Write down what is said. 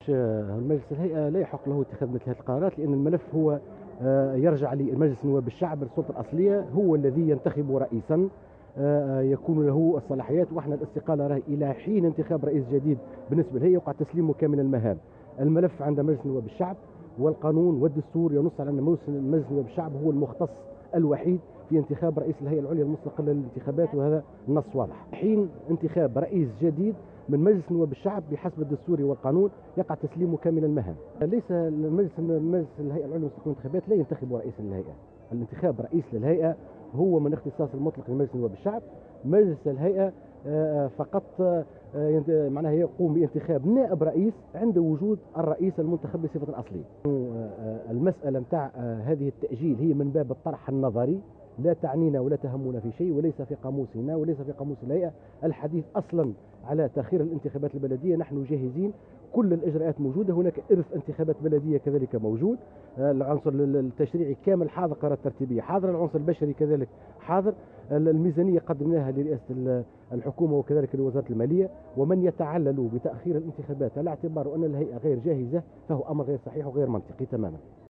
مجلس الهيئة لا يحق له اتخاذ مثل هذه القرارات، لأن الملف هو يرجع لمجلس نواب الشعب، السلطة الأصلية هو الذي ينتخب رئيسا يكون له الصلاحيات. واحنا الاستقالة راهي إلى حين انتخاب رئيس جديد بالنسبة للهيئة يقع تسليمه كامل المهام. الملف عند مجلس نواب الشعب، والقانون والدستور ينص على أن مجلس نواب الشعب هو المختص الوحيد في انتخاب رئيس الهيئة العليا المستقلة للانتخابات، وهذا النص واضح. حين انتخاب رئيس جديد من مجلس نواب الشعب بحسب الدستور والقانون يقع تسليمه كامل المهام. ليس مجلس الهيئة العليا المستقلة للانتخابات لا ينتخب رئيس للهيئة. الانتخاب رئيس للهيئة هو من اختصاص المطلق لمجلس نواب الشعب. مجلس الهيئة فقط معناها يقوم بانتخاب نائب رئيس عند وجود الرئيس المنتخب بصفة أصلية. المسألة متاع هذه التأجيل هي من باب الطرح النظري، لا تعنينا ولا تهمنا في شيء، وليس في قاموسنا وليس في قاموس الهيئة الحديث أصلا على تأخير الانتخابات البلدية. نحن جاهزين، كل الإجراءات موجودة، هناك إرث انتخابات بلدية كذلك موجود، العنصر التشريعي كامل حاضر، قرارات ترتيبية حاضر، العنصر البشري كذلك حاضر، الميزانية قدمناها لرئاسة الحكومة وكذلك لوزارة المالية. ومن يتعلل بتأخير الانتخابات على اعتبار أن الهيئة غير جاهزة فهو أمر غير صحيح وغير منطقي تماما.